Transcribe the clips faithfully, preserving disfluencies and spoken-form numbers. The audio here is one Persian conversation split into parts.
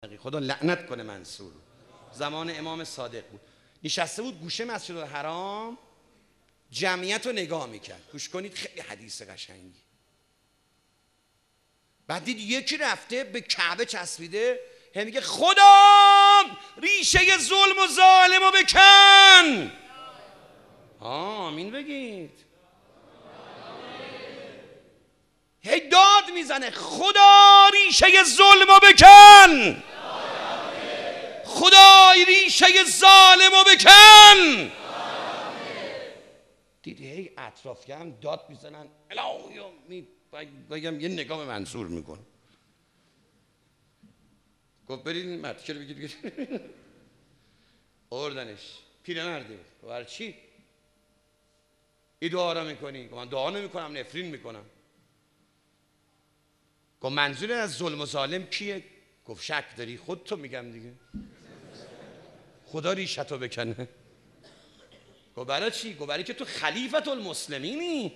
خدا لعنت کنه منصور. زمان امام صادق بود، نشسته بود گوشه مسجد الحرام، جمعیت رو نگاه میکرد. گوش کنید، خیلی حدیث قشنگی. بعد دید یکی رفته به کعبه چسبیده، هم میگه خدا ریشه ظلم و ظالم رو بکن. آمین بگید. هی داد میزنه خدا ریشه ظلم رو بکن، خدای ریشه ظالم رو بکن. دیدی هی اطراف هم داد میزنن، الهی بگم یه نگاه به منصور میکن. گفت برید این مرتکه رو بگید. آوردنش، پیرمردی بود. برای چی؟ این دعا را میکنی؟ من دعا نمیکنم، نفرین میکنم. گفت منظور از ظلم و ظالم کیه؟ گفت شک داری؟ خود تو میگم دیگه، خدا ریشتو بکنه. گفت برای چی؟ گفت برای که تو خلیفت المسلمینی.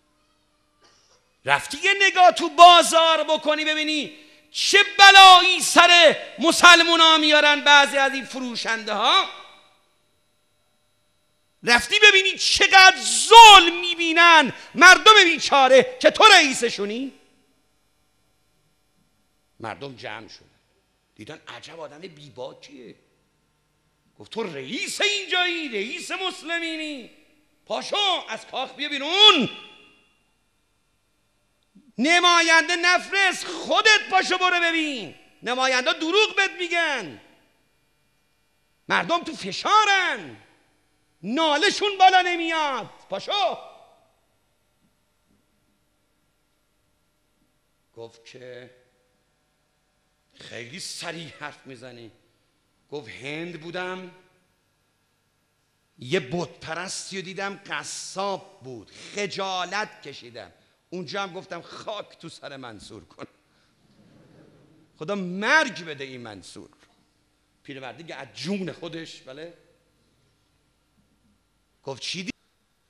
رفتی یه نگاه تو بازار بکنی ببینی چه بلایی سر مسلمان ها میارن بعضی از این فروشنده ها. رفتی ببینی چقدر ظلم میبینن مردم بیچاره که تو رئیسشونی. مردم جمع شدن، دیدن عجب آدم بیباکیه. گفت تو رئیس اینجایی، رئیس مسلمینی، پاشو از کاخ بیا بیرون. نماینده نفرست، خودت پاشو برو ببین. نماینده دروغ بهت میگن، مردم تو فشارن، نالشون بالا نمیاد، پاشو. گفت که خیلی صریح حرف میزنی. گفت هند بودم، یه بت پرستی رو دیدم، قصاب بود، خجالت کشیدم. اونجا هم گفتم خاک تو سر منصور کن، خدا مرگ بده این منصور. پیرمرد دیگه از جون خودش. بله. گفت چی دی؟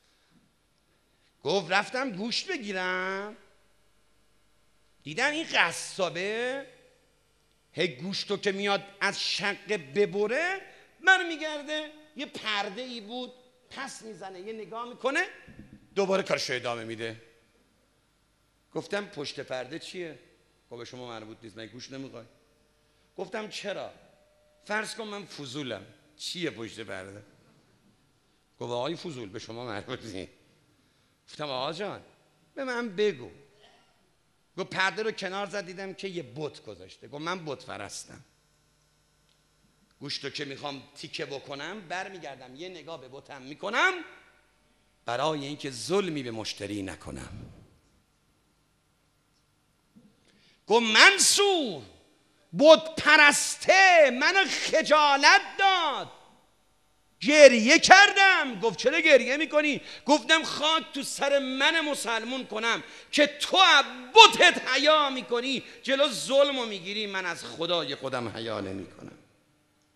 گفت رفتم گوشت بگیرم، دیدم این قصابه هی گوشتو که میاد از شقه ببره من میگرده، یه پرده ای بود پس میزنه، یه نگاه میکنه، دوباره کارشو ادامه میده. گفتم پشت پرده چیه؟ گفت به شما مربوط نیست، من گوشت نمیخوای. گفتم چرا؟ فرض کن من فضولم، چیه پشت پرده؟ گفت آقای فضول به شما مربوط نیست. گفتم آقا جان به من بگو. گفت پرده رو کنار زد، دیدم که یه بت گذاشته. گفت من بت پرستم، گوشتو که میخوام تیکه بکنم برمیگردم یه نگاه به بتم میکنم برای اینکه ظلمی به مشتری نکنم. گفت منصور بت پرسته منو خجالت داد، گریه کردم. گفت چرا گریه میکنی؟ گفتم خاک تو سر من مسلمون کنم که تو بتت حیا میکنی، جلو ظلمو میگیری، من از خدای خودم حیا نمیکنم.